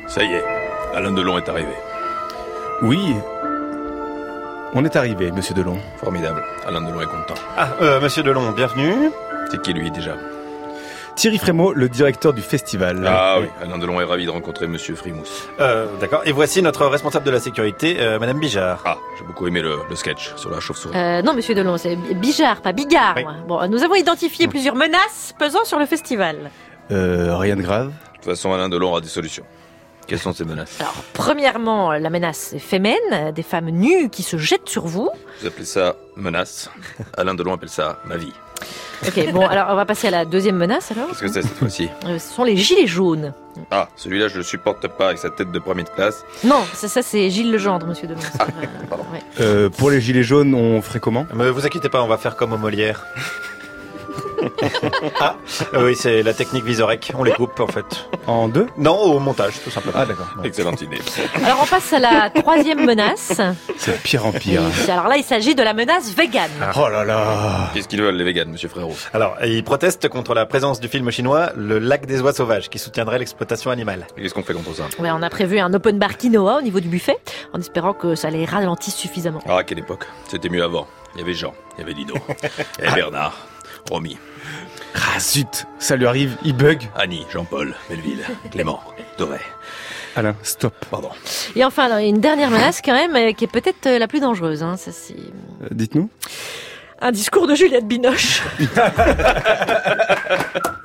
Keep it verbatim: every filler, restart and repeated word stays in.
Ça y est, Alain Delon est arrivé. Oui, on est arrivé, monsieur Delon. Formidable, Alain Delon est content. Ah, euh, monsieur Delon, bienvenue. C'est qui lui déjà? Thierry Frémaux, le directeur du festival. Ah oui, Alain Delon est ravi de rencontrer monsieur Frimousse. Euh, d'accord. Et voici notre responsable de la sécurité, euh, madame Bijard. Ah, j'ai beaucoup aimé le, le sketch sur la chauve-souris. Euh, non, monsieur Delon, c'est Bijard, pas Bigard. Oui. moi. Bon, nous avons identifié plusieurs menaces pesant sur le festival. Euh, rien de grave. De toute façon, Alain Delon aura des solutions. Quelles sont ces menaces? Alors, premièrement, la menace fémène, des femmes nues qui se jettent sur vous. Vous appelez ça menace. Alain Delon appelle ça ma vie. Ok, bon, alors on va passer à la deuxième menace alors. Qu'est-ce que c'est cette fois-ci? Euh, ce sont les gilets jaunes. Ah, celui-là je le supporte pas avec sa tête de premier de classe. Non, ça, ça c'est Gilles Legendre, monsieur Delon. Ah, Euh, pardon. ouais. Euh, pour les gilets jaunes, on ferait comment? Ne vous inquiétez pas, on va faire comme au Molière. Ah, euh, oui, c'est la technique Visorek. On les coupe, en fait. En deux? Non, au montage, tout simplement. Ah d'accord. Excellente idée. Alors on passe à la troisième menace. C'est de pire en pire. Et alors là, il s'agit de la menace végane. Oh là là. Qu'est-ce qu'ils veulent les véganes, monsieur Frérot? Alors, ils protestent contre la présence du film chinois Le Lac des Oies Sauvages, qui soutiendrait l'exploitation animale. Et qu'est-ce qu'on fait contre ça? Ouais, on a prévu un open bar quinoa au niveau du buffet, en espérant que ça les ralentisse suffisamment. Ah, quelle époque. C'était mieux avant. Il y avait Jean, il y avait Dino, et Bernard, Romy, Ah zut, ça lui arrive, il bug. Annie, Jean-Paul, Melville, Clément, Doré. Alain, stop. Pardon. Et enfin, alors, une dernière menace quand même, euh, qui est peut-être euh, la plus dangereuse. Hein, ça, c'est Euh, dites-nous. un discours de Juliette Binoche.